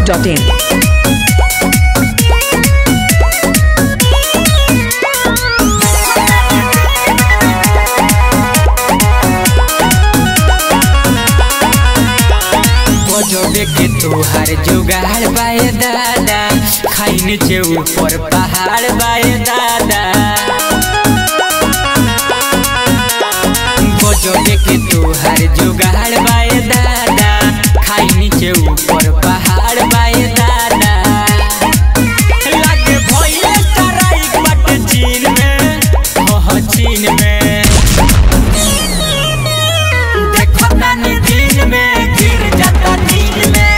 biharmasti.in जोड़े के तोहार जुगाड़ बाए दादा खाई नीचे ऊपर पहाड़ बाए दादा जोड़े के तोहार जुगाड़ बाए दादा खाई नीचे ऊपर पहाड़ बाए दादा लागे भइले तराई बट चीन में हो चीन में देखो नानी दिन में गिर जाता नील में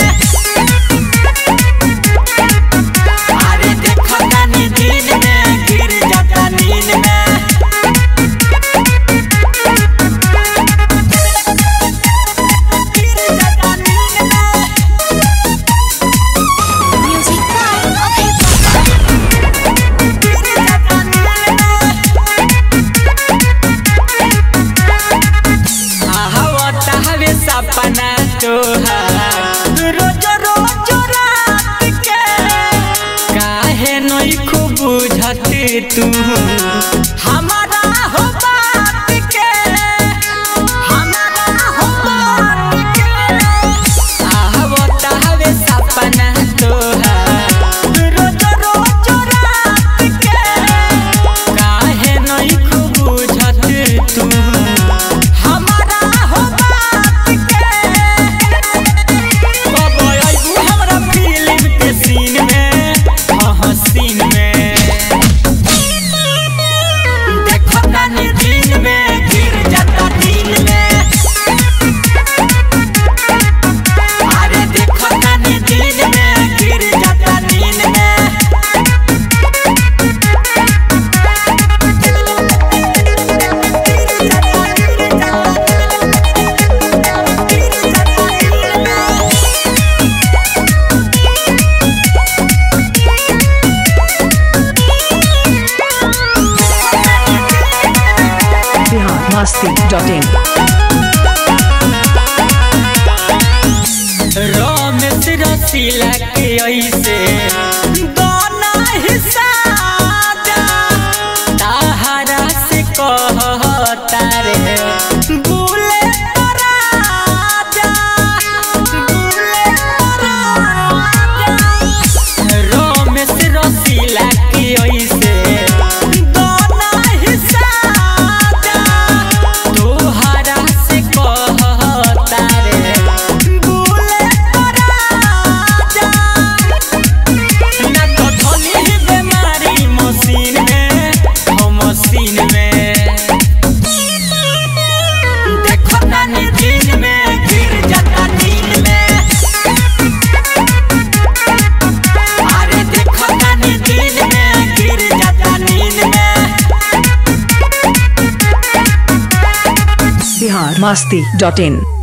अरे देखो नानी दिन में गिर जाता नील में गिर जाता नील में म्यूजिक गिर जाता नील में आहवता हवे सपना तोहार रोज रोज रात के काहे नहीं खूब बुझती तू हमारा हो बात के हमारा हो बात के आहवता हवे सपना तोहार रोज रोज रात के काहे नहीं खूब बुझती तू हमारा हो बात के बाबा आइबू हमरा फिल्म के सीन में हाँ सीन में देखो नानी दिन में गिर जाता नील में अरे देखो नानी दिन में गिर जाता नील में biharmasti.in रमेश रसीला के ऐसे दोना हिस्सा ताहरा से कहता रे बुले राजा बुले राजा रमेश रसीला के ऐसे दोना हिस्सा तोहरा से कहता रे बुले राजा ना तो धोली बीमारी मशीन में हो मशीन में देखो नानी दिन में गिर जाता नील में अरे देखो नानी दिन में गिर जाता नील में biharmasti.in